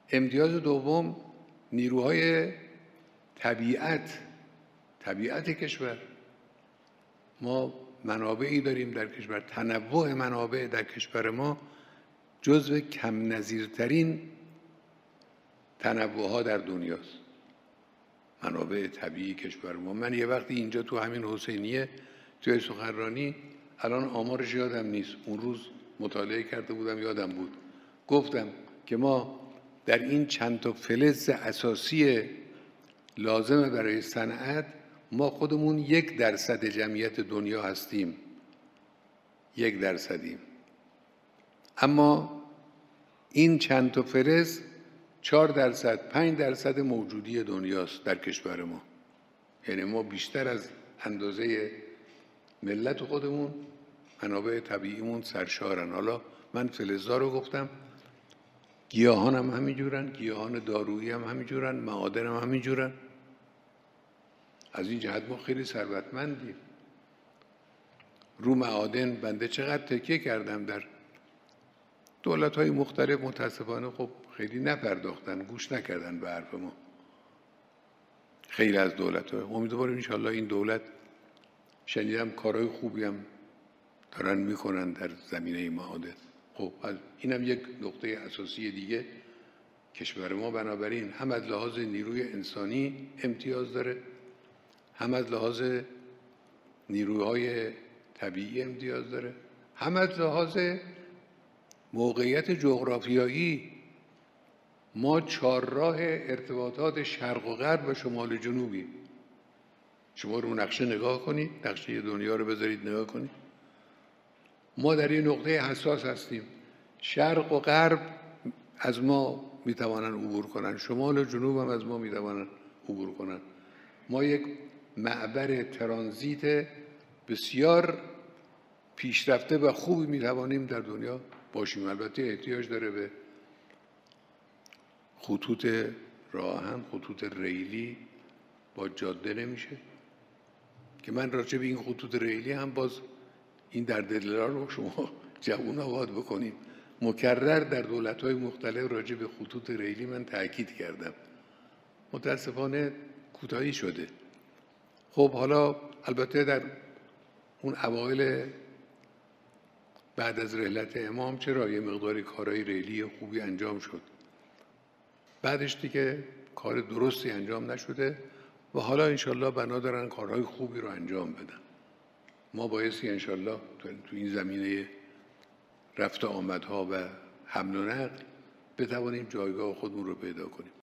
امتیاز دوم نیروهای طبیعت کشور. ما منابعی داریم در کشور، تنوع منابع در کشور ما جزو کم نظیرترین تنوعها در دنیاست. منابع طبیعی کشور ما. من یه وقتی اینجا تو همین حسینیه توی سخنرانی، الان آمارش یادم نیست، اون روز مطالعه کرده بودم یادم بود، گفتم که ما در این چند تا فلز اساسی لازمه برای صنعت، ما خودمون 1% جمعیت دنیا هستیم، 1%. اما این چند تا فلز 4%، 5% موجودی دنیاست در کشور ما. یعنی ما بیشتر از اندازه ملت خودمون منابع طبیعیمون سرشارن. حالا من فلزا رو گفتم، گیاهان هم همینجورن، گیاهان دارویی هم همینجورن، معادن هم همینجورن. از این جهت ما خیلی ثروتمندیم. رو معادن بنده چقدر تکیه کردم در دولت‌های مختلف، متاسفانه خب خیلی نپرداختن، گوش نکردن به حرف ما. خیلی از دولت‌ها. امیدوارم انشالله این دولت، شنیدم کارهای خوبی هم دارن میکنن در زمینه معادن. خب اینم یک نقطه اساسی دیگه. کشور ما بنابراین هم از لحاظ نیروی انسانی امتیاز داره، هم از لحاظ نیروهای طبیعی امتیاز داره، هم از لحاظ موقعیت جغرافیایی. ما چهارراه ارتباطات شرق و غرب و شمال و جنوبی. شما رو نقشه نگاه کنید، نقشه دنیا رو بذارید نگاه کنید. ما در این نقطه حساس هستیم. شرق و غرب از ما میتوانن عبور کنن، شمال و جنوب هم از ما میتوانن عبور کنن. ما یک معبر ترانزیت بسیار پیشرفته و خوبی میتوانیم در دنیا باشیم. البته احتیاج داره به خطوط راه آهن، خطوط ریلی، با جاده نمیشه که من راجع به این خطوط ریلی هم باز این در دلار رو شما جوون آباد بکنیم. مکرر در دولت‌های مختلف راجع به خطوط ریلی من تاکید کردم، متاسفانه کوتاهی شده. خب حالا البته در اون اوایل بعد از رحلت امام چرا یه مقداری کارهای ریلی خوبی انجام شد، بعدش دیگه کار درستی انجام نشده و حالا انشالله بنا دارن کارهای خوبی رو انجام بدن. ما بایستی انشالله تو این زمینه رفت آمدها و حمل و نقل بتوانیم جایگاه خودمون رو پیدا کنیم.